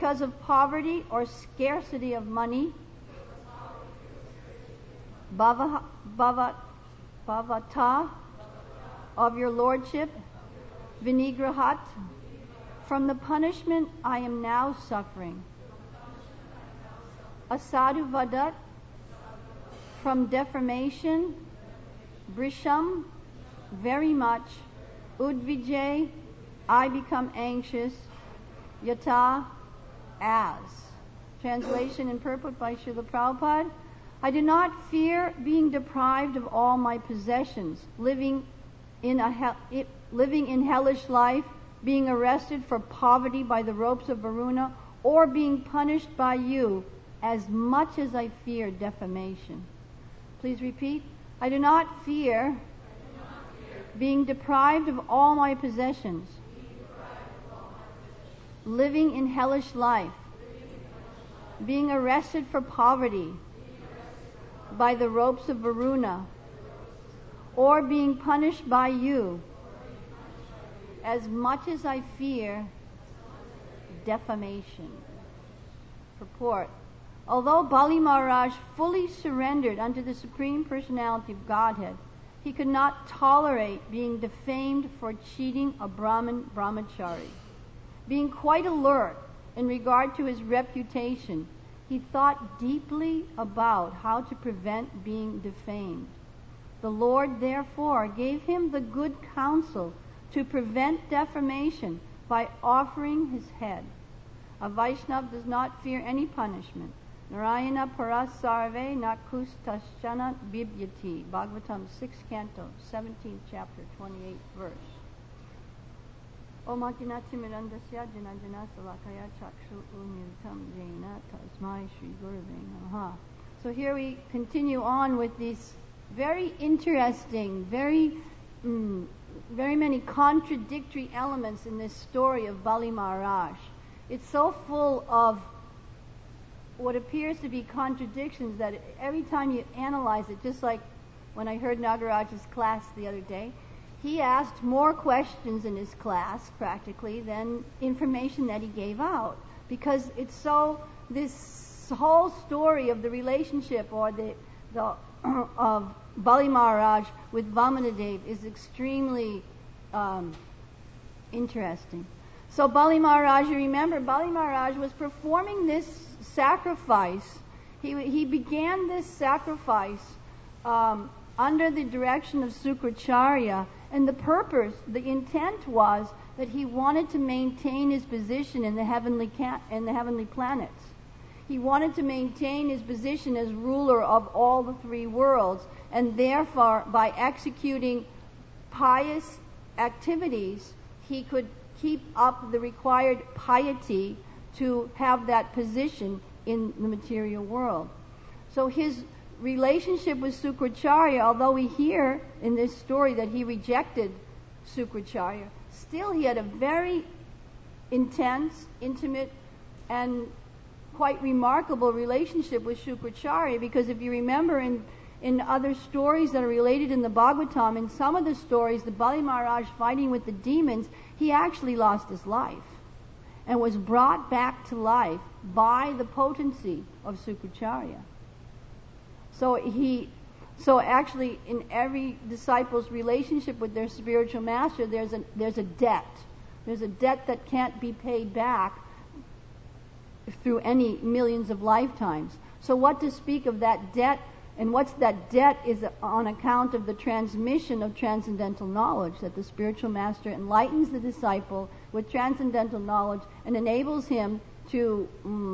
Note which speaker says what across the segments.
Speaker 1: because of poverty or scarcity of money, bhavata of your lordship, vinigrahat, from the punishment I am now suffering, asadu vadat, from deformation, brisham, very much, udvijay, I become anxious, yata, as. Translation and purport by Srila Prabhupada. I do not fear being deprived of all my possessions, living in hellish life, being arrested for poverty by the ropes of Varuna, or being punished by you, as much as I fear defamation. Please repeat. I do not fear being deprived of all my possessions, living in hellish life, being arrested for poverty by the ropes of Varuna, or being punished by you, as much as I fear defamation. Purport. Although Bali Maharaj fully surrendered unto the Supreme Personality of Godhead, he could not tolerate being defamed for cheating a brahmachari. Being quite alert in regard to his reputation, he thought deeply about how to prevent being defamed. The Lord, therefore, gave him the good counsel to prevent defamation by offering his head. A Vaishnava does not fear any punishment. Narayana paras sarve nakus taschana bibyati. Bhagavatam 6th canto, 17th chapter, 28th verse. Om Atinachimirandasya Janajana Salakaya Chakshu Uniltam Jena Tasmai Shri Gurave Namaha. So here we continue on with these very interesting, very many contradictory elements in this story of Bali Maharaj. It's so full of what appears to be contradictions that every time you analyze it, just like when I heard Nagaraj's class the other day, he asked more questions in his class, practically, than information that he gave out. Because it's so, this whole story of the relationship or of Bali Maharaj with Vamanadev is extremely interesting. So Bali Maharaj, you remember, Bali Maharaj was performing this sacrifice. He began this sacrifice under the direction of Sukracharya, and the intent was that he wanted to maintain his position in the heavenly planets. He wanted to maintain his position as ruler of all the three worlds, and therefore, by executing pious activities, he could keep up the required piety to have that position in the material world. So his relationship with Sukracharya, although we hear in this story that he rejected Sukracharya, still he had a very intense, intimate, and quite remarkable relationship with Sukracharya, because if you remember in other stories that are related in the Bhagavatam, in some of the stories, the Bali Maharaj fighting with the demons, he actually lost his life and was brought back to life by the potency of Sukracharya. So actually, in every disciple's relationship with their spiritual master, there's a debt. There's a debt that can't be paid back through any millions of lifetimes. So what to speak of that debt? And what's that debt is on account of the transmission of transcendental knowledge, that the spiritual master enlightens the disciple with transcendental knowledge and enables him to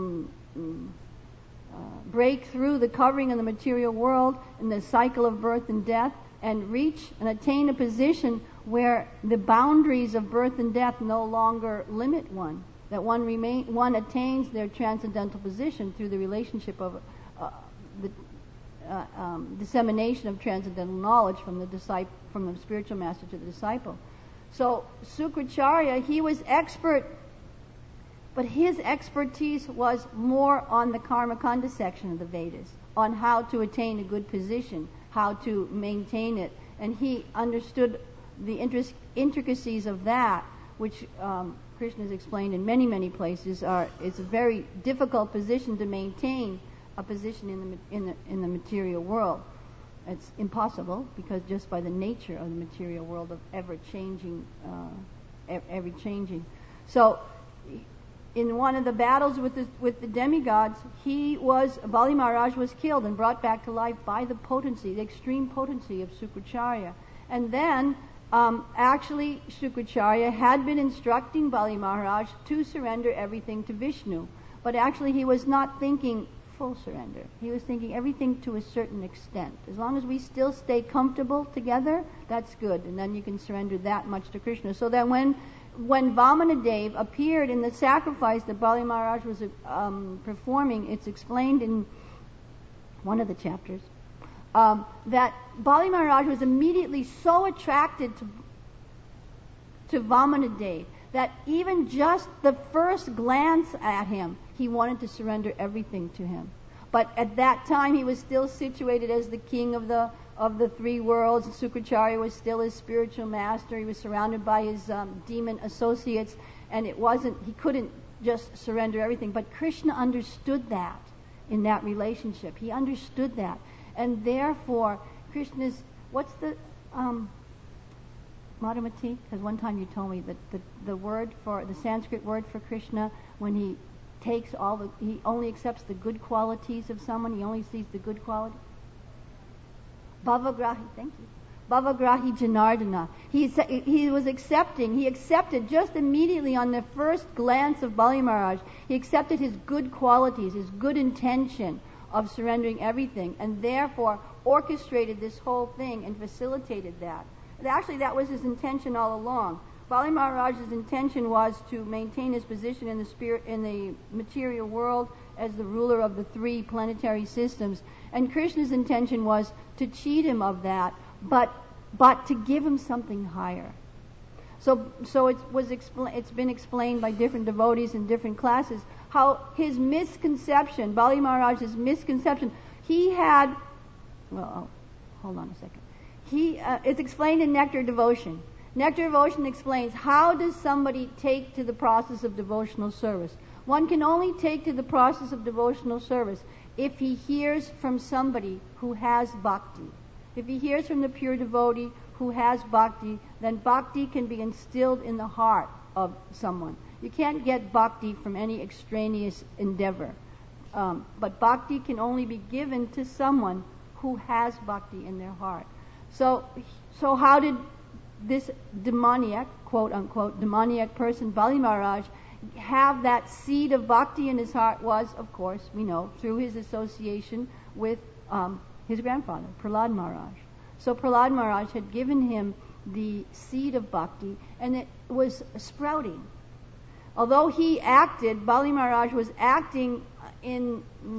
Speaker 1: break through the covering of the material world and the cycle of birth and death and reach and attain a position where the boundaries of birth and death no longer limit one, that one attains their transcendental position through the relationship of the dissemination of transcendental knowledge from the spiritual master to the disciple. So Sukracharya, he was expert, but his expertise was more on the Karmakanda section of the Vedas, on how to attain a good position, how to maintain it, and he understood the intricacies of that, which Krishna is explained in many, many places, it's a very difficult position to maintain a position in the material world. It's impossible because just by the nature of the material world of ever changing. So, in one of the battles with the demigods, Bali Maharaj was killed and brought back to life by the extreme potency of Sukracharya. And then, actually, Sukracharya had been instructing Bali Maharaj to surrender everything to Vishnu. But actually, he was not thinking full surrender. He was thinking everything to a certain extent. As long as we still stay comfortable together, that's good. And then you can surrender that much to Krishna. So that when Vamanadev appeared in the sacrifice that Bali Maharaj was performing, it's explained in one of the chapters, that Bali Maharaj was immediately so attracted to Vamanadev that even just the first glance at him, he wanted to surrender everything to him. But at that time, he was still situated as the king of the three worlds. Sukracharya was still his spiritual master. He was surrounded by his demon associates, and he couldn't just surrender everything. But Krishna understood that in that relationship. He understood that. And therefore, Krishna's, what's the, Madhumati? Because one time you told me that the Sanskrit word for Krishna, when he he only accepts the good qualities of someone, he only sees the good quality. Bhavagrahi, thank you. Bhavagrahi Janardana. He accepted just immediately on the first glance of Bali Maharaj, he accepted his good qualities, his good intention of surrendering everything, and therefore orchestrated this whole thing and facilitated that. Actually, that was his intention all along. Bali Maharaj's intention was to maintain his position in the material world as the ruler of the three planetary systems, and Krishna's intention was to cheat him of that, but to give him something higher. So it's been explained by different devotees in different classes how his misconception, Bali Maharaj's misconception, he had. Well, hold on a second. It's explained in Nectar Devotion. Nectar Devotion explains how does somebody take to the process of devotional service. One can only take to the process of devotional service if he hears from somebody who has bhakti. If he hears from the pure devotee who has bhakti, then bhakti can be instilled in the heart of someone. You can't get bhakti from any extraneous endeavor. But bhakti can only be given to someone who has bhakti in their heart. So how did this demoniac, quote unquote, demoniac person, Bali Maharaj, have that seed of bhakti in his heart? Was, of course, we know, through his association with his grandfather, Prahlad Maharaj. So Prahlad Maharaj had given him the seed of bhakti, and it was sprouting. Although Bali Maharaj was acting in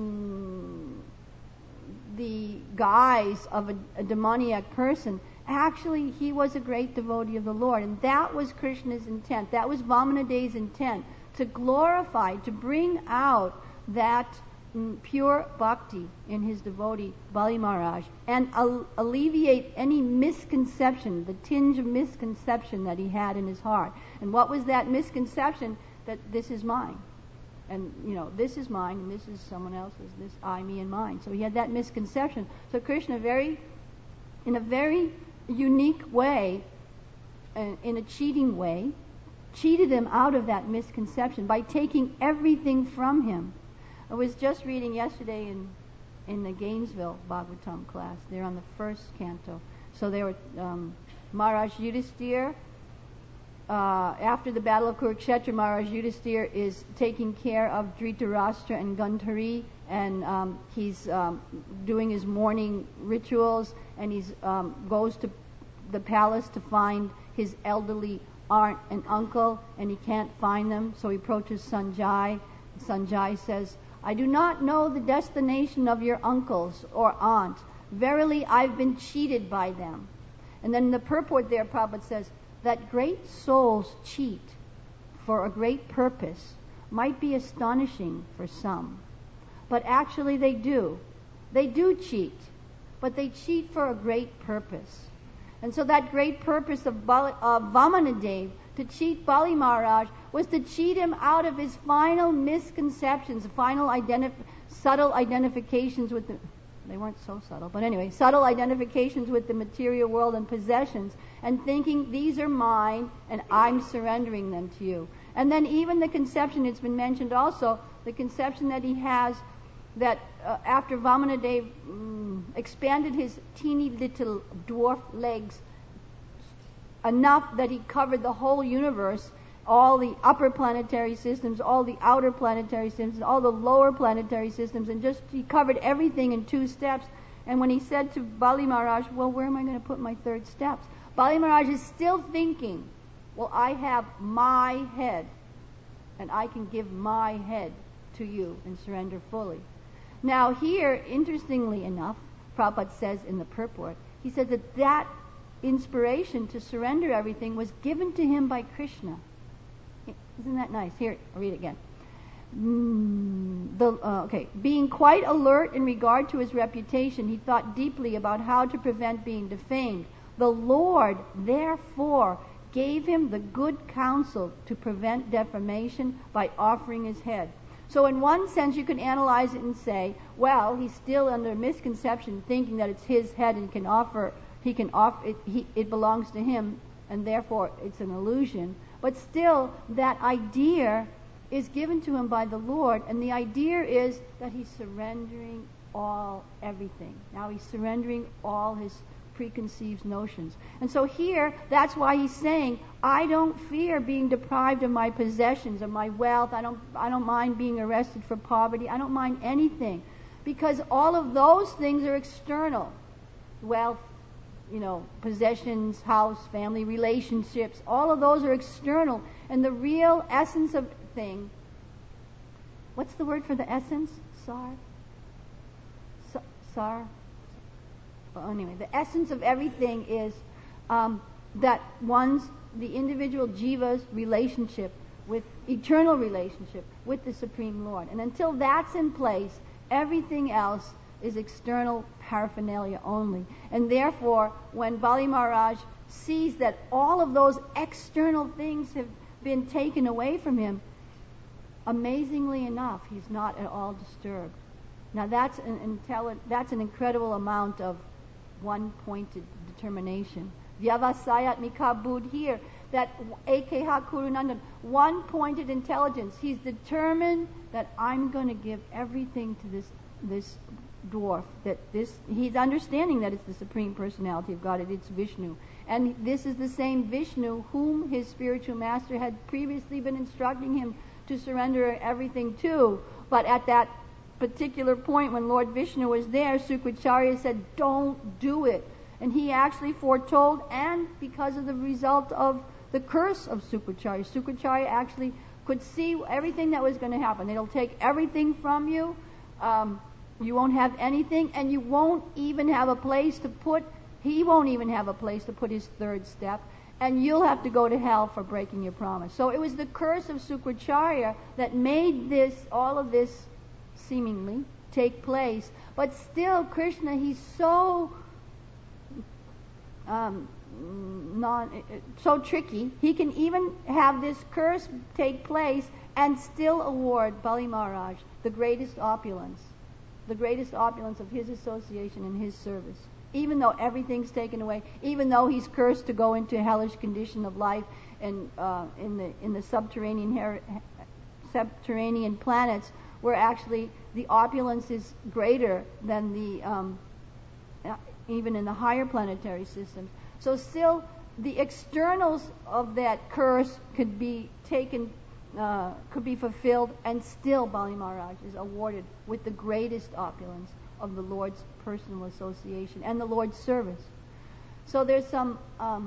Speaker 1: the guise of a demoniac person, actually he was a great devotee of the Lord, and that was Krishna's intent. That was Vamanadev's intent, to glorify, to bring out that pure bhakti in his devotee Bali Maharaj, and alleviate any misconception, the tinge of misconception that he had in his heart. And what was that misconception? That this is mine. And, this is mine, and this is someone else's, this I, me, and mine. So he had that misconception. So Krishna, in a very unique way, in a cheating way, cheated him out of that misconception by taking everything from him. I was just reading yesterday in the Gainesville Bhagavatam class. They're on the first canto. So they were Maharaj Yudhisthira. After the battle of Kurukshetra, Maharaj Yudhisthira is taking care of Dhritarashtra and Gandhari, and he's doing his morning rituals, and he goes to the palace to find his elderly aunt and uncle, and he can't find them, so he approaches Sanjay. Sanjay says, "I do not know the destination of your uncles or aunt. Verily, I've been cheated by them." And then the purport there, Prabhupada says, that great souls cheat for a great purpose might be astonishing for some. But actually they do. They do cheat. But they cheat for a great purpose. And so that great purpose of Vamanadev to cheat Bali Maharaj was to cheat him out of his final misconceptions, final subtle identifications with the... They weren't so subtle, but anyway, subtle identifications with the material world and possessions, and thinking these are mine and I'm surrendering them to you. And then even the conception, it's been mentioned also, the conception that he has that after Vamanadev expanded his teeny little dwarf legs enough that he covered the whole universe, all the upper planetary systems, all the outer planetary systems, all the lower planetary systems, and just he covered everything in 2 steps. And when he said to Bali Maharaj, well, where am I going to put my 3rd steps? Bali Maharaj is still thinking, well, I have my head, and I can give my head to you and surrender fully. Now here, interestingly enough, Prabhupada says in the purport, he says that inspiration to surrender everything was given to him by Krishna. Isn't that nice? Here, I'll read it again. Being quite alert in regard to his reputation, he thought deeply about how to prevent being defamed. The Lord, therefore, gave him the good counsel to prevent defamation by offering his head. So in one sense, you can analyze it and say, well, he's still under misconception, thinking that it's his head and it belongs to him, and therefore it's an illusion. But still, that idea is given to him by the Lord, and the idea is that he's surrendering everything. Now he's surrendering all his preconceived notions. And so here, that's why he's saying, I don't fear being deprived of my possessions, of my wealth. I don't mind being arrested for poverty. I don't mind anything, because all of those things are external. Wealth, possessions, house, family, relationships, all of those are external. And the real essence of thing, what's the word for the essence? Sar? Well, anyway, the essence of everything is that the individual jiva's relationship eternal relationship with the Supreme Lord. And until that's in place, everything else is external paraphernalia only. And therefore, when Bali Maharaj sees that all of those external things have been taken away from him, amazingly enough, he's not at all disturbed. Now that's an incredible amount of one-pointed determination. Vyavasayat Mikabud here, that Ekeha Kurunandan, one-pointed intelligence. He's determined that I'm going to give everything to this dwarf, he's understanding that it's the Supreme Personality of God, it's Vishnu. And this is the same Vishnu whom his spiritual master had previously been instructing him to surrender everything to. But at that particular point when Lord Vishnu was there, Sukracharya said, don't do it. And he actually foretold, and because of the result of the curse of Sukracharya, Sukracharya actually could see everything that was going to happen. It'll take everything from you. You won't have anything, and you won't even have a place to put, he won't even have a place to put his 3rd step, and you'll have to go to hell for breaking your promise. So it was the curse of Sukracharya that made all of this seemingly take place. But still, Krishna, he's so so tricky. He can even have this curse take place and still award Bali Maharaj the greatest opulence of his association and his service. Even though everything's taken away, even though he's cursed to go into a hellish condition of life and in the subterranean planets, where actually the opulence is greater than even in the higher planetary systems. So still, the externals of that curse could be fulfilled, and still Bali Maharaj is awarded with the greatest opulence of the Lord's personal association and the Lord's service. So there's some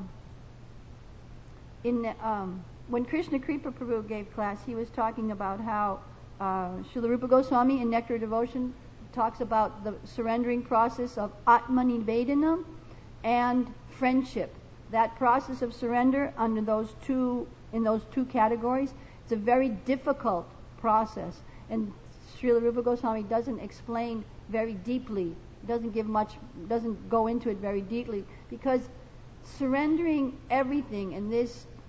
Speaker 1: when Krishna Kripa Prabhu gave class, he was talking about how Srila Rupa Goswami in Nectar of Devotion talks about the surrendering process of Atmanivedanam and friendship. That process of surrender in those two categories, it's a very difficult process, and Srila Rupa Goswami doesn't explain very deeply, doesn't go into it very deeply, because surrendering everything in this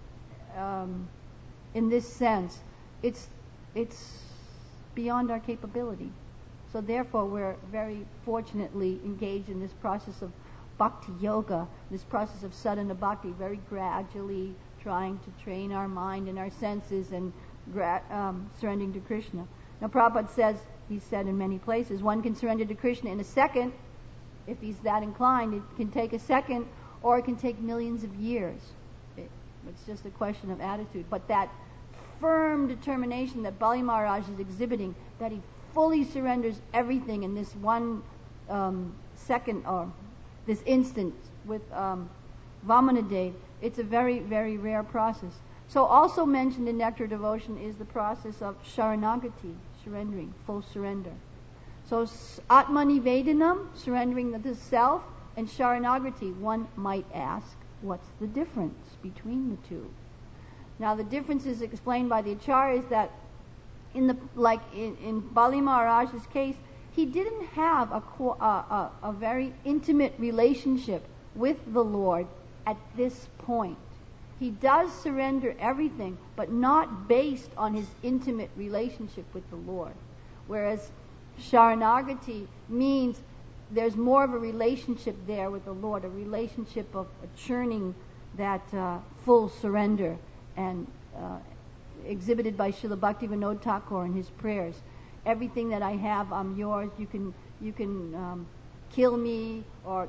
Speaker 1: in this sense, it's beyond our capability. So therefore, we're very fortunately engaged in this process of bhakti yoga, this process of sadhana bhakti, very gradually trying to train our mind and our senses and surrendering to Krishna. Now, Prabhupada says, he said in many places, one can surrender to Krishna in a second. If he's that inclined, it can take a second, or it can take millions of years. It's just a question of attitude. But that firm determination that Bali Maharaj is exhibiting, that he fully surrenders everything in this one second, or this instant with Vamanadev, it's a very, very rare process. So also mentioned in Nectar Devotion is the process of Sharanagati, surrendering, full surrender. So Atmanivedanam, surrendering the self, and Sharanagati, one might ask, what's the difference between the two? Now the difference is explained by the Acharyas that in Bali Maharaj's case, he didn't have a very intimate relationship with the Lord at this point. He does surrender everything, but not based on his intimate relationship with the Lord. Whereas Sharanagati means there's more of a relationship there with the Lord, a relationship of churning that full surrender, and exhibited by Srila Bhaktivinoda Thakur in his prayers. Everything that I have, I'm yours. You can kill me or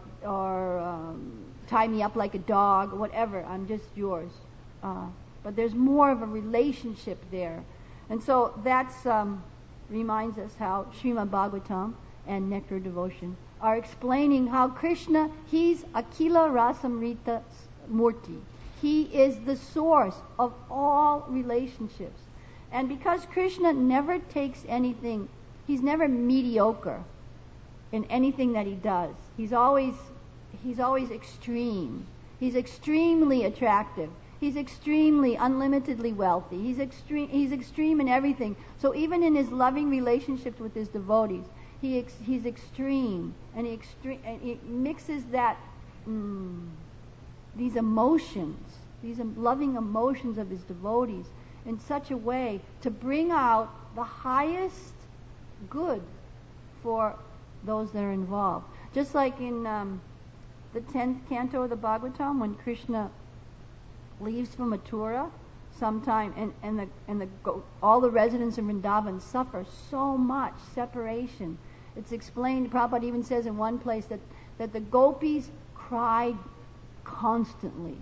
Speaker 1: tie me up like a dog, whatever. I'm just yours. But there's more of a relationship there, and so that's reminds us how Srimad Bhagavatam and Nectar Devotion are explaining how Krishna, he's Akila Rasamrita Murti. He is the source of all relationships. And because Krishna never takes anything, he's never mediocre in anything that he does. He's always extreme. He's extremely attractive. He's extremely, unlimitedly wealthy. He's extreme in everything. So even in his loving relationships with his devotees, he's extreme, and he mixes that these emotions, these loving emotions of his devotees, in such a way to bring out the highest good for those that are involved. Just like in the 10th canto of the Bhagavatam, when Krishna leaves for Mathura sometime, and all the residents of Vrindavan suffer so much separation. It's explained, Prabhupada even says in one place that the gopis cried constantly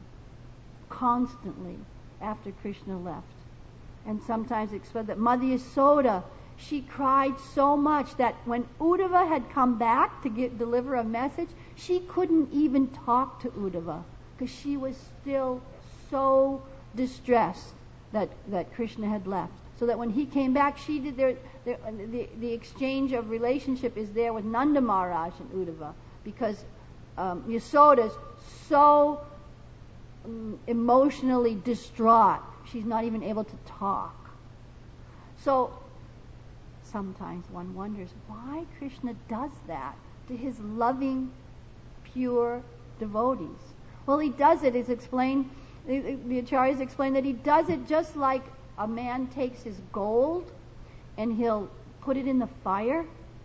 Speaker 1: after Krishna left. And sometimes it's explained that Mother Yasoda, she cried so much that when Uddhava had come back to deliver a message, she couldn't even talk to Uddhava because she was still so distressed that Krishna had left. So that when he came back, she did the exchange of relationship is there with Nanda Maharaj and Uddhava, because Yasoda's so emotionally distraught, she's not even able to talk. So sometimes one wonders why Krishna does that to his loving, pure devotees. Well, he does it, it's explained, the Acharyas explain that he does it just like a man takes his gold and he'll put it in the fire.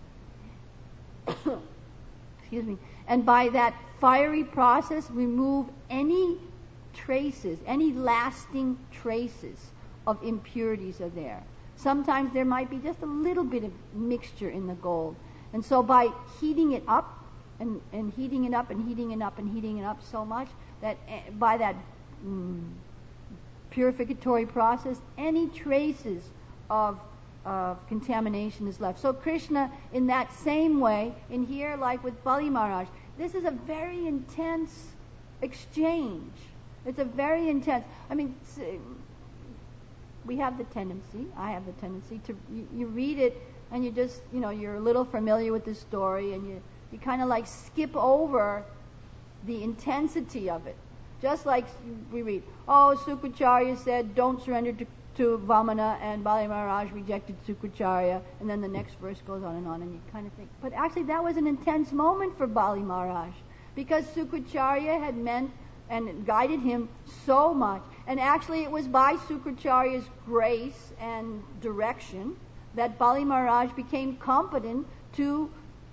Speaker 1: Excuse me. And by that fiery process, remove any traces, any lasting traces of impurities are there. Sometimes there might be just a little bit of mixture in the gold. And so by heating it up, and heating it up and heating it up and heating it up so much that by that purificatory process, any traces of contamination is left. So Krishna, in that same way, in here, like with Bali Maharaj, this is a very intense exchange. It's a very intense. I mean, we have the tendency, I have the tendency to, you read it and you just, you're a little familiar with the story, and you kind of like skip over the intensity of it. Just like we read, Sukracharya said, don't surrender to Vamana, and Bali Maharaj rejected Sukracharya, and then the next verse goes on, and you kind of think, but actually that was an intense moment for Bali Maharaj, because Sukracharya had meant and guided him so much, And actually it was by Sukracharya's grace and direction that Bali Maharaj became competent to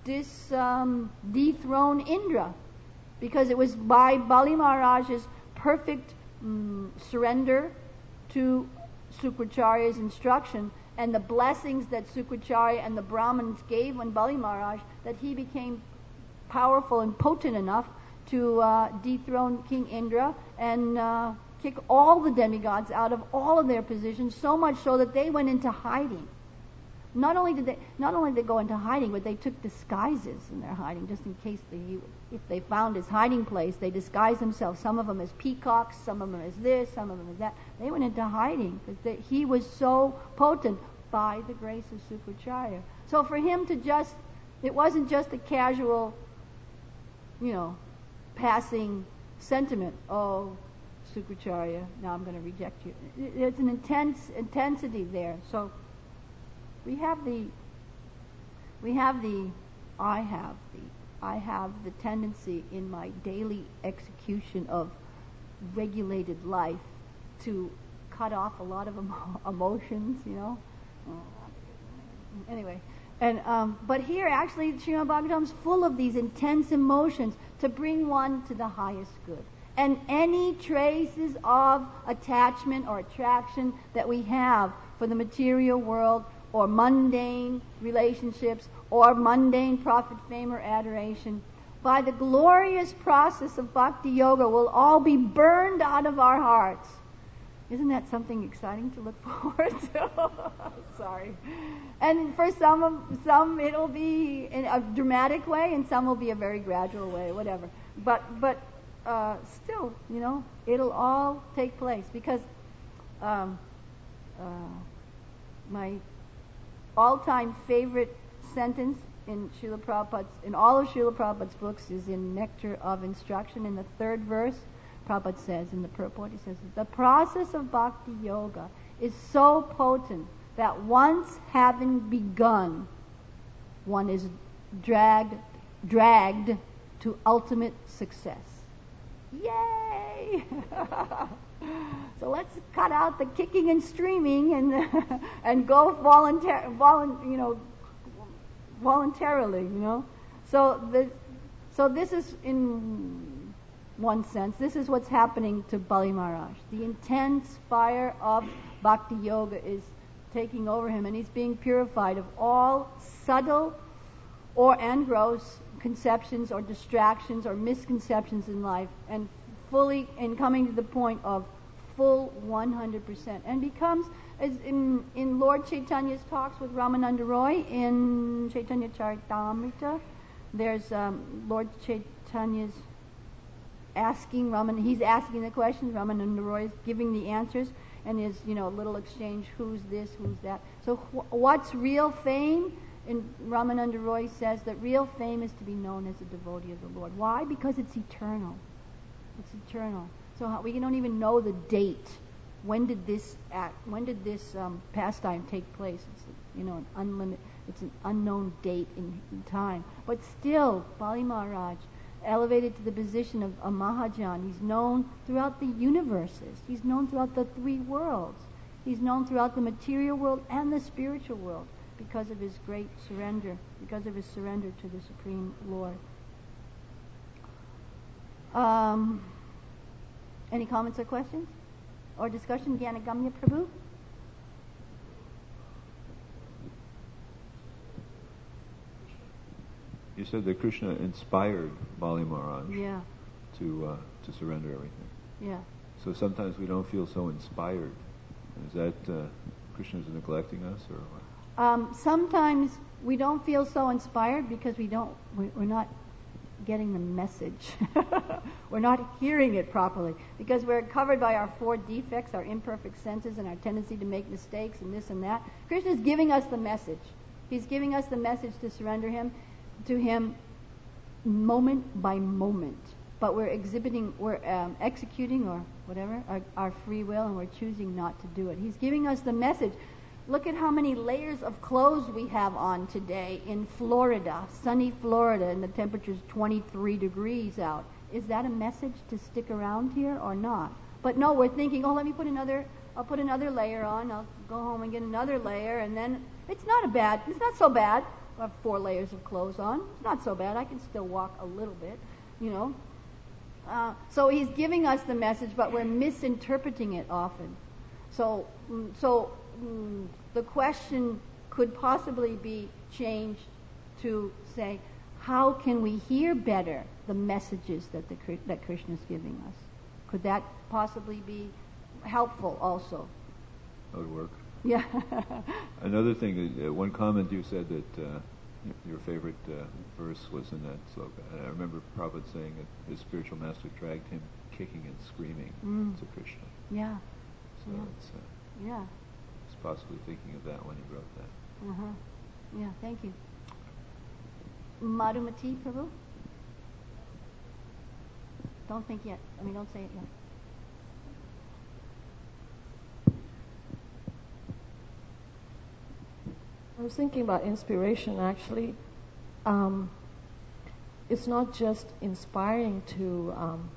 Speaker 1: dethrone Indra. Because it was by Bali Maharaj's perfect surrender to Sukracharya's instruction and the blessings that Sukracharya and the Brahmins gave when Bali Maharaj that he became powerful and potent enough to dethrone King Indra and kick all the demigods out of all of their positions, so much so that they went into hiding. Not only did they go into hiding, but they took disguises in their hiding, just in case if they found his hiding place, they disguised themselves. Some of them as peacocks, some of them as this, some of them as that. They went into hiding because he was so potent by the grace of Sukracharya. So for him to it wasn't just a casual, passing sentiment. Oh, Sukracharya, now I'm going to reject you. There's an intensity there. So I have the tendency in my daily execution of regulated life to cut off a lot of emotions, Anyway, and but here actually Srimad Bhagavatam is full of these intense emotions to bring one to the highest good. And any traces of attachment or attraction that we have for the material world or mundane relationships or mundane profit, fame, or adoration, by the glorious process of bhakti yoga will all be burned out of our hearts. Isn't that something exciting to look forward to? Sorry. And for some it'll be in a dramatic way, and some will be a very gradual way, whatever. But still, it'll all take place because my all-time favorite sentence in all of Srila Prabhupada's books is in Nectar of Instruction. In the third verse, Prabhupada says in the purport, he says, the process of bhakti yoga is so potent that once having begun, one is dragged to ultimate success. Yay! So let's cut out the kicking and screaming and go voluntarily, So this is, in one sense, this is what's happening to Bali Maharaj. The intense fire of bhakti yoga is taking over him, and he's being purified of all subtle and gross conceptions or distractions or misconceptions in life, and coming to the point of full 100%, and becomes, as in Lord Chaitanya's talks with Ramananda Roy in Chaitanya Charitamrita, there's Lord Chaitanya's he's asking the questions, Ramananda Roy is giving the answers, and his little exchange, who's this, who's that. So what's real fame? And Ramananda Roy says that real fame is to be known as a devotee of the Lord. Why? Because it's eternal. It's eternal. So we don't even know the date. When did this pastime take place? It's it's an unknown date in time. But still, Bali Maharaj, elevated to the position of a Mahajan, he's known throughout the universes. He's known throughout the three worlds. He's known throughout the material world and the spiritual world because of his great surrender, because of his surrender to the Supreme Lord. Any comments or questions? Or discussion? Gyanagamya Prabhu?
Speaker 2: You said that Krishna inspired Bali Maharaj
Speaker 1: to
Speaker 2: surrender everything.
Speaker 1: Yeah.
Speaker 2: So sometimes we don't feel so inspired. Is that Krishna's neglecting us, or what?
Speaker 1: Sometimes we don't feel so inspired because we're not getting the message. We're not hearing it properly because we're covered by our four defects, our imperfect senses, and our tendency to make mistakes and this and that. Krishna is giving us the message. He's giving us the message to surrender to him moment by moment. But we're executing or whatever, our free will, and we're choosing not to do it. He's giving us the message. Look at how many layers of clothes we have on today in Florida, sunny Florida, and the temperature's 23 degrees out. Is that a message to stick around here or not? But no, we're thinking, oh, I'll put another layer on, I'll go home and get another layer, and then it's not so bad. I have 4 layers of clothes on. It's not so bad. I can still walk a little bit, you know. So he's giving us the message, but we're misinterpreting it often. So the question could possibly be changed to say, how can we hear better the messages that Krishna is giving us? Could that possibly be helpful also?
Speaker 2: That would work.
Speaker 1: Yeah.
Speaker 2: Another thing, one comment you said that your favorite verse was in that sloka. And I remember Prabhupada saying that his spiritual master dragged him kicking and screaming to Krishna.
Speaker 1: Yeah.
Speaker 2: So
Speaker 1: yeah.
Speaker 2: It's possibly thinking of that when he wrote that.
Speaker 1: Uh-huh. Yeah, thank you. Madhumati, Prabhu? Don't think yet. Don't say it yet.
Speaker 3: I was thinking about inspiration, actually. It's not just inspiring to,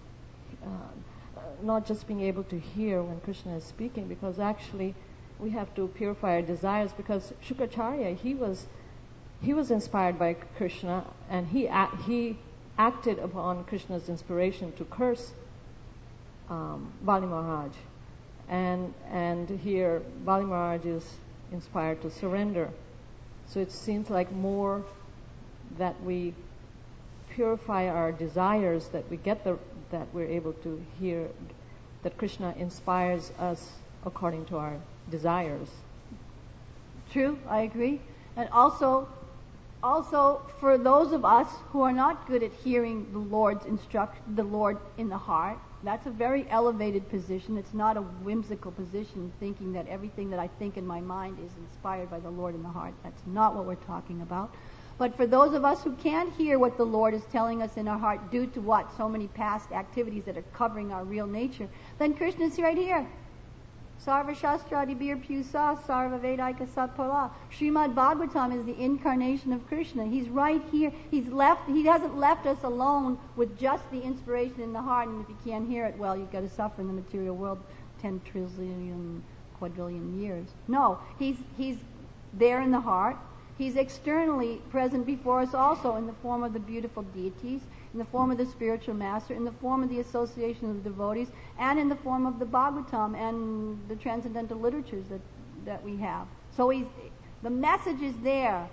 Speaker 3: not just being able to hear when Krishna is speaking, because actually we have to purify our desires, because Shukracharya, he was inspired by Krishna, and he acted upon Krishna's inspiration to curse Bali Maharaj. And here Bali Maharaj is inspired to surrender. So it seems like more that we purify our desires, that we get that we're able to hear that Krishna inspires us according to our desires.
Speaker 1: True, I agree. And also for those of us who are not good at hearing the Lord's the Lord in the heart, that's a very elevated position. It's not a whimsical position, thinking that everything that I think in my mind is inspired by the Lord in the heart. That's not what we're talking about. But for those of us who can't hear what the Lord is telling us in our heart due to what? So many past activities that are covering our real nature, then Krishna's right here. Sarva Shastradi Bir Pusa, Sarva Vedaika Satpala. Srimad Bhagavatam is the incarnation of Krishna. He's right here. He hasn't left us alone with just the inspiration in the heart, and if you can't hear it, well, you've got to suffer in the material world 10 trillion, quadrillion years. No, he's there in the heart. He's externally present before us also in the form of the beautiful deities, in the form of the spiritual master, in the form of the association of the devotees, and in the form of the Bhagavatam and the transcendental literatures that we have. So the message is there.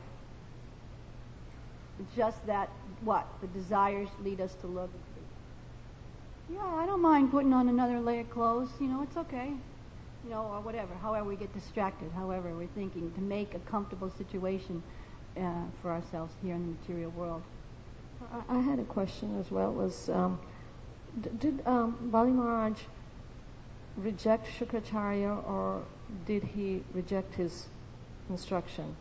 Speaker 1: It's just that, the desires lead us to look. Yeah, I don't mind putting on another layer of clothes. It's okay. Or whatever, however we get distracted, however we're thinking, to make a comfortable situation for ourselves here in the material world.
Speaker 3: I had a question as well. Did Bali Maharaj reject Shukracharya, or did he reject his instruction?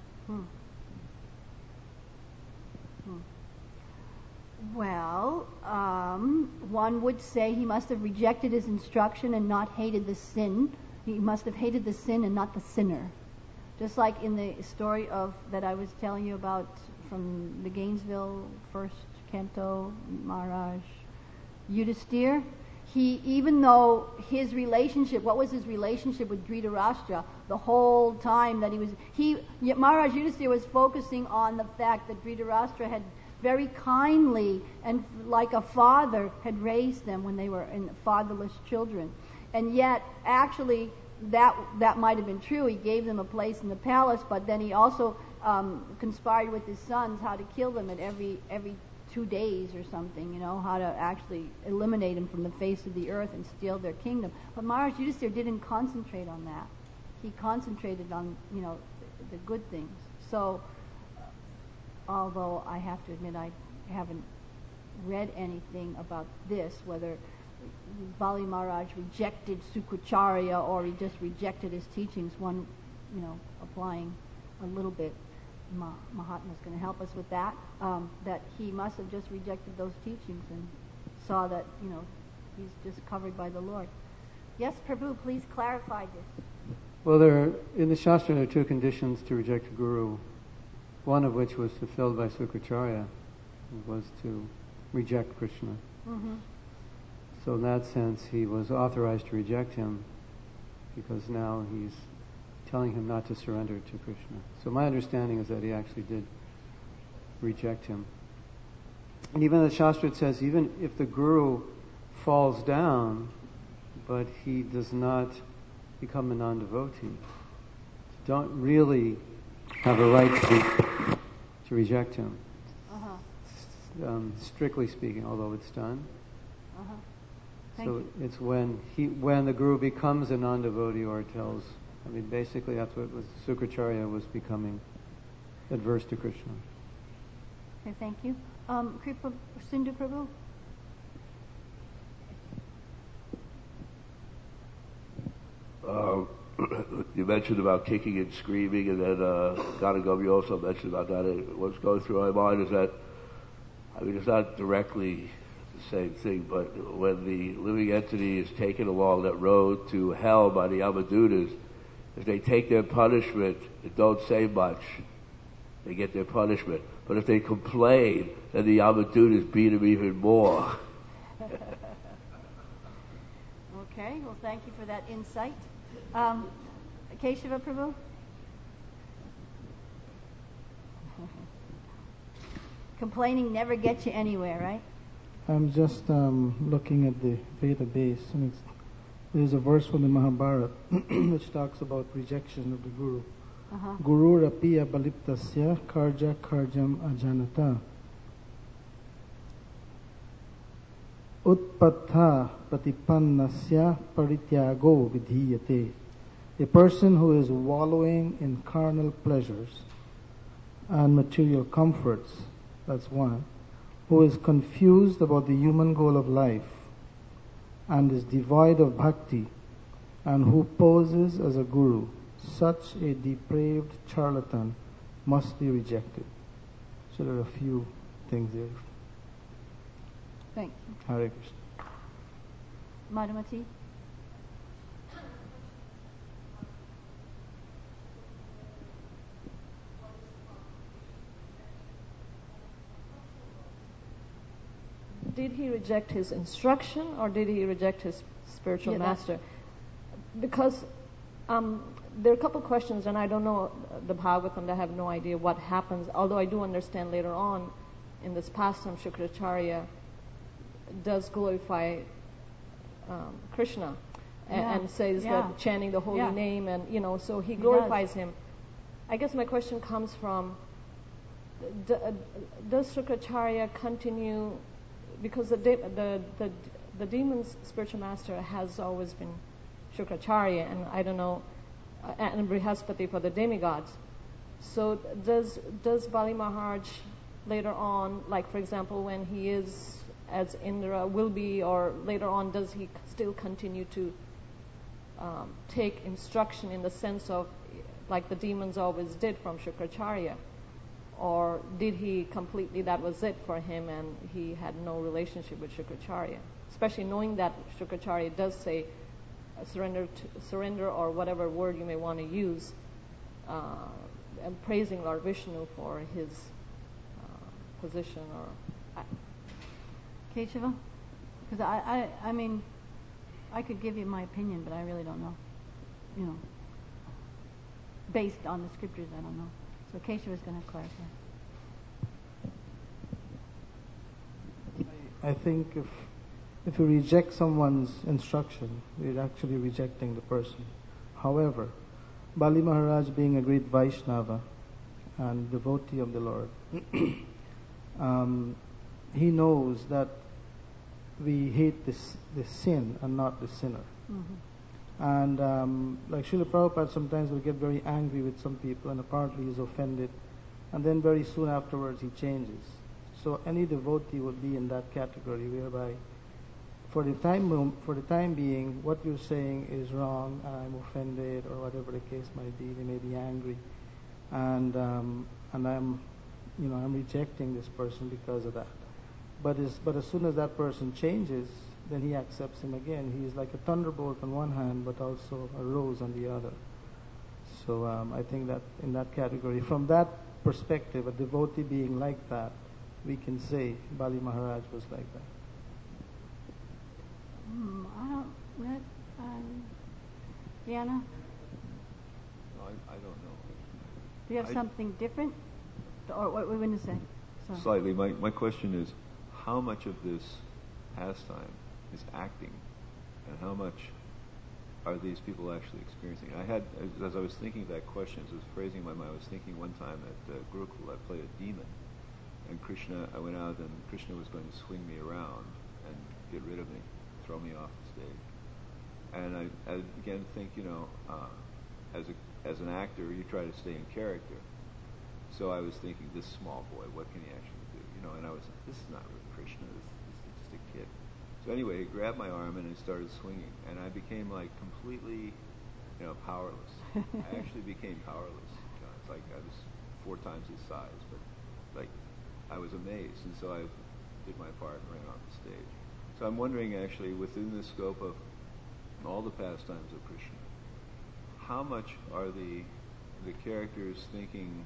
Speaker 1: Well, one would say he must have rejected his instruction and not hated the sin. He must have hated the sin and not the sinner. Just like in the story that I was telling you about from the Gainesville first canto, Maharaj Yudhisthira, even though what was his relationship with Dhritarashtra the whole time that Maharaj Yudhisthira was focusing on the fact that Dhritarashtra had very kindly and like a father had raised them when they were fatherless children. And yet, actually, that might have been true. He gave them a place in the palace, but then he also conspired with his sons how to kill them at every 2 days or something, how to actually eliminate them from the face of the earth and steal their kingdom. But Maharaj Yudhisthira didn't concentrate on that. He concentrated on, the good things. So, although I have to admit I haven't read anything about this, whether Bali Maharaj rejected Shukracharya or he just rejected his teachings, one, applying a little bit, Mahatma's going to help us with that, that he must have just rejected those teachings and saw that, he's just covered by the Lord. Yes, Prabhu, please clarify this.
Speaker 4: Well, in the Shastra there are 2 conditions to reject a guru, one of which was fulfilled by Shukracharya, was to reject Krishna.
Speaker 1: Mm-hmm.
Speaker 4: So in that sense, he was authorized to reject him because now he's telling him not to surrender to Krishna. So my understanding is that he actually did reject him. And even the Shastra says, even if the guru falls down, but he does not become a non-devotee, don't really have a right to reject him. Strictly speaking, although it's done. So it's when the guru becomes a non-devotee or tells, I mean, basically that's what Sukracharya was becoming adverse to Krishna.
Speaker 1: Okay, thank you. Kripa Sindhu Prabhu.
Speaker 5: You mentioned about kicking and screaming, and then Ganagami also mentioned about that. And what's going through my mind is that, I mean, it's not directly the same thing, but when the living entity is taken along that road to hell by the Yamadutas, if they take their punishment and don't say much, they get their punishment. But if they complain, then the Yamadutas beat them even more.
Speaker 1: Okay, well, thank you for that insight. Keshava Prabhu? Complaining never gets you anywhere, right?
Speaker 6: I'm just looking at the database, and there's a verse from the Mahabharata which talks about rejection of the Guru. Guru rapiya baliptasya karja karjam ajanata utpatha pratipannasya parityago vidhiyate. A person who is wallowing in carnal pleasures and material comforts, that's one, who is confused about the human goal of life and is devoid of bhakti, and who poses as a guru, such a depraved charlatan must be rejected. So there are a few things there.
Speaker 1: Thank you.
Speaker 6: Hare Krishna.
Speaker 1: Madhumati?
Speaker 3: Did he reject his instruction or did he reject his spiritual master? Because there are a couple questions, and I don't know the Bhagavatam. I have no idea what happens, although I do understand later on in this pastime Shukracharya does glorify Krishna and says that chanting the holy name, and so he glorifies him. I guess my question comes from, does Shukracharya continue, because the demon's spiritual master has always been Shukracharya, and I don't know, and Brihaspati for the demigods. So does Bali Maharaj later on, like for example when he is as Indra will be, or later on, does he still continue to take instruction in the sense of like the demons always did from Shukracharya? Or did he completely, that was it for him and he had no relationship with Shukracharya? Especially knowing that Shukracharya does say surrender or whatever word you may want to use, and praising Lord Vishnu for his position. Or
Speaker 1: Keshava? Because I mean, I could give you my opinion, but I really don't know. Based on the scriptures, I don't know. So Keshava is going to clarify.
Speaker 6: I think if we reject someone's instruction, we're actually rejecting the person. However, Bali Maharaj, being a great Vaishnava and devotee of the Lord, he knows that we hate the sin and not the sinner. And like Srila Prabhupada sometimes will get very angry with some people, and apparently he's offended, and then very soon afterwards he changes. So any devotee would be in that category, whereby for the time being, what you're saying is wrong, and I'm offended, or whatever the case might be. They may be angry, and I'm rejecting this person because of that. But as soon as that person changes, then he accepts him again. He is like a thunderbolt on one hand, but also a rose on the other. So I think that in that category, from that perspective, a devotee being like that, we can say Bali Maharaj was like
Speaker 1: I don't. Deanna,
Speaker 2: No, I don't know.
Speaker 1: do you have something different? Or what were we going to say? Sorry.
Speaker 2: Slightly. My question is, how much of this pastime is acting, and how much are these people actually experiencing? I had, as I was thinking of that question, as I was phrasing in my mind, I was thinking one time at Gurukul, I played a demon, and Krishna, I went out and Krishna was going to swing me around and get rid of me, throw me off the stage. And I again think, as an actor, you try to stay in character. So I was thinking, this small boy, what can he actually do? And I was like, this is not really Krishna, this is just a kid. So anyway, he grabbed my arm and he started swinging, and I became like completely, powerless. I actually became powerless. It's like I was 4 times his size, but like I was amazed, and so I did my part and ran off the stage. So I'm wondering, actually, within the scope of all the pastimes of Krishna, how much are the characters thinking,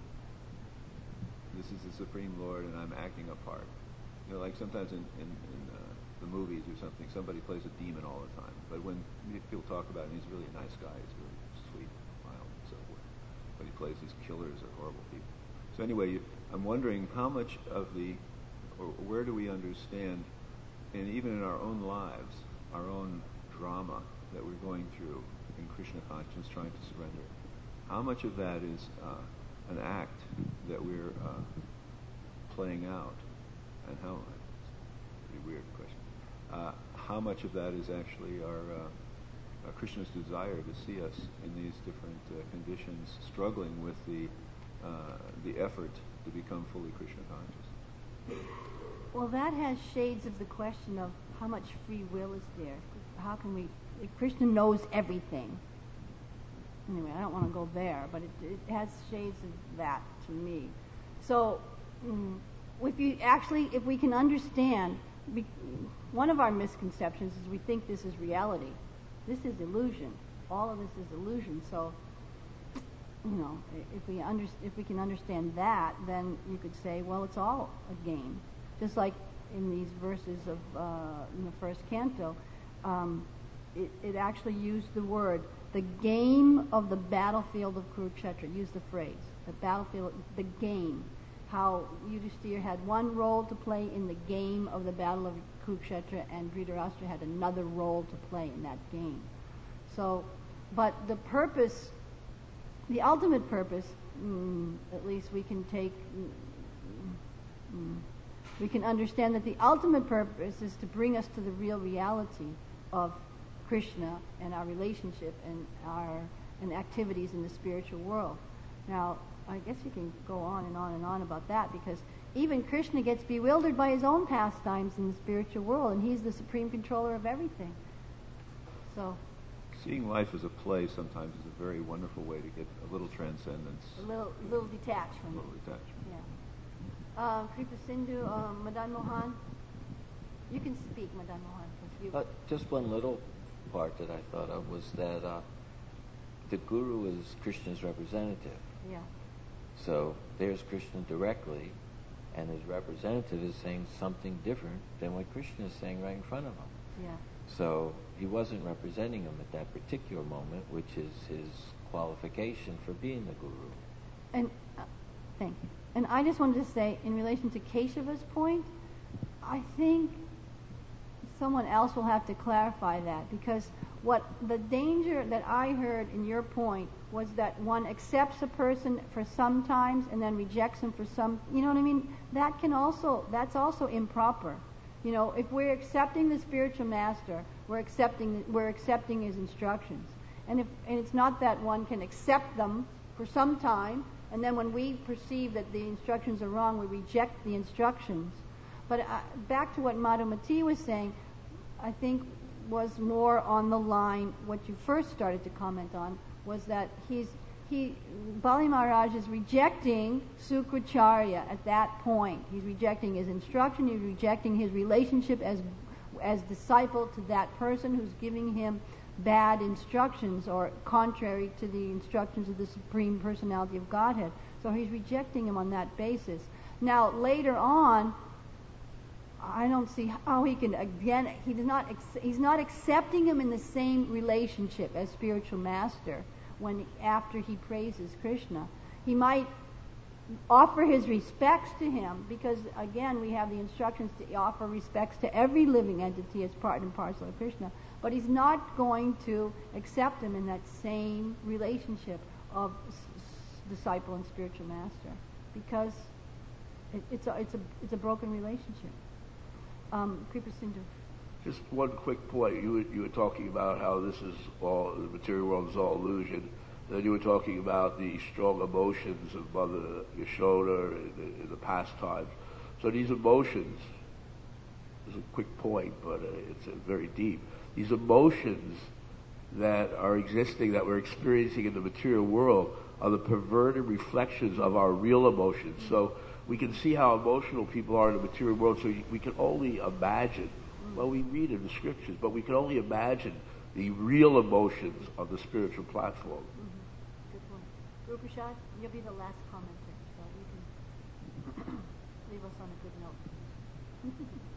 Speaker 2: this is the Supreme Lord and I'm acting a part? Like sometimes in the movies or something, somebody plays a demon all the time, but when people talk about him, he's really a nice guy, he's really sweet, mild, and so forth. But he plays these killers or horrible people. So anyway, I'm wondering how much of or where do we understand, and even in our own lives, our own drama that we're going through in Krishna consciousness, trying to surrender, how much of that is an act that we're playing out, and how, pretty weird question, how much of that is actually our Krishna's desire to see us in these different conditions, struggling with the effort to become fully Krishna conscious?
Speaker 1: Well, that has shades of the question of how much free will is there. How can we? If Krishna knows everything. Anyway, I don't want to go there, but it has shades of that to me. So, if we can understand, one of our misconceptions is we think this is reality. This is illusion. All of this is illusion. So, if we can understand that, then you could say, well, it's all a game. Just like in these verses of in the first canto, it actually used the word, the game of the battlefield of Kurukshetra. Use the phrase, the battlefield, the game. How Yudhishthira had one role to play in the game of the battle of Kurukshetra, and Dhritarashtra had another role to play in that game. So, but the purpose, the ultimate purpose, at least we can take, we can understand that the ultimate purpose is to bring us to the real reality of Krishna and our relationship and activities in the spiritual world. Now, I guess you can go on and on and on about that, because even Krishna gets bewildered by his own pastimes in the spiritual world, and he's the supreme controller of everything. So,
Speaker 2: seeing life as a play sometimes is a very wonderful way to get a little transcendence.
Speaker 1: A little detached from it.
Speaker 2: A little detachment.
Speaker 1: Yeah. Kripa Sindhu, Madan Mohan. You can speak, Madan Mohan.
Speaker 7: Just one little part that I thought of was that the Guru is Krishna's representative.
Speaker 1: Yeah.
Speaker 7: So there's Krishna directly, and his representative is saying something different than what Krishna is saying right in front of him.
Speaker 1: Yeah.
Speaker 7: So he wasn't representing him at that particular moment, which is his qualification for being the Guru.
Speaker 1: And thank you. And I just wanted to say, in relation to Keshava's point, I think someone else will have to clarify that, because what the danger that I heard in your point was that one accepts a person for some times and then rejects him for some, you know what I mean? That's also improper. If we're accepting the spiritual master, we're accepting his instructions. And it's not that one can accept them for some time, and then when we perceive that the instructions are wrong, we reject the instructions. But back to what Madhumati was saying, I think was more on the line, what you first started to comment on, was that Bali Maharaj is rejecting Sukracharya at that point. He's rejecting his instruction, he's rejecting his relationship as disciple to that person who's giving him bad instructions or contrary to the instructions of the Supreme Personality of Godhead. So he's rejecting him on that basis. Now, later on, I don't see how he can, again, he's not accepting him in the same relationship as spiritual master after he praises Krishna. He might offer his respects to him because, again, we have the instructions to offer respects to every living entity as part and parcel of Krishna, but he's not going to accept him in that same relationship of disciple and spiritual master because it's a broken relationship. Kripa Sindhu.
Speaker 5: Just one quick point. You were talking about how this is all, the material world is all illusion. Then you were talking about the strong emotions of Mother Yashoda in the past times. So these emotions, this is a quick point, but it's very deep. These emotions that are existing, that we're experiencing in the material world, are the perverted reflections of our real emotions. So we can see how emotional people are in the material world, so we can only imagine, well, we read in the scriptures, but we can only imagine the real emotions of the spiritual platform.
Speaker 1: Good point. Guru Prasad, you'll be the last commenter, so you can leave us on a good note.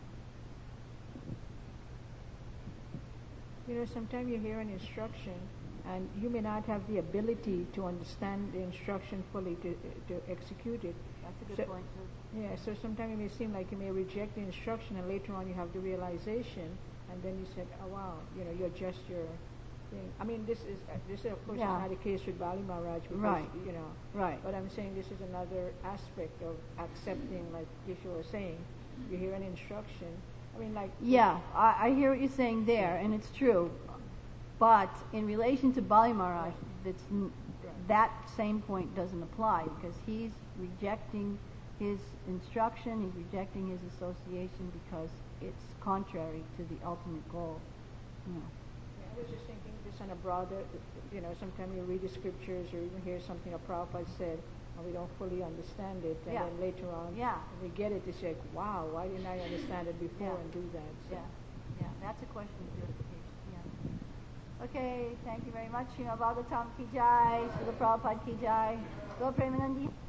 Speaker 8: You know, sometimes you hear an instruction and you may not have the ability to understand the instruction fully to execute it.
Speaker 1: That's a good point, too.
Speaker 8: Yeah, so sometimes it may seem like you may reject the instruction and later on you have the realization and then you said, oh wow, you know, you adjust your thing. I mean, this is of course not the case with Bali Maharaj because, you know.
Speaker 1: Right.
Speaker 8: But I'm saying this is another aspect of accepting, like Yeshua was saying. You hear an instruction. I mean, like...
Speaker 1: Yeah, I hear what you're saying there, and it's true. But in relation to Bali Maharaj, that same point doesn't apply because he's rejecting his instruction, he's rejecting his association because it's contrary to the ultimate goal.
Speaker 8: Yeah, I was just thinking this on a broader, you know, sometimes you read the scriptures or even hear something a Prabhupada said and we don't fully understand it, and then later on when we get it, it's like, wow, why didn't I understand it before and do that? So.
Speaker 1: Yeah, that's a question of purification. Yeah. Okay, thank you very much. Srimad Bhagavatam ki jai, Srila Prabhupada ki jai. Go Premanandi.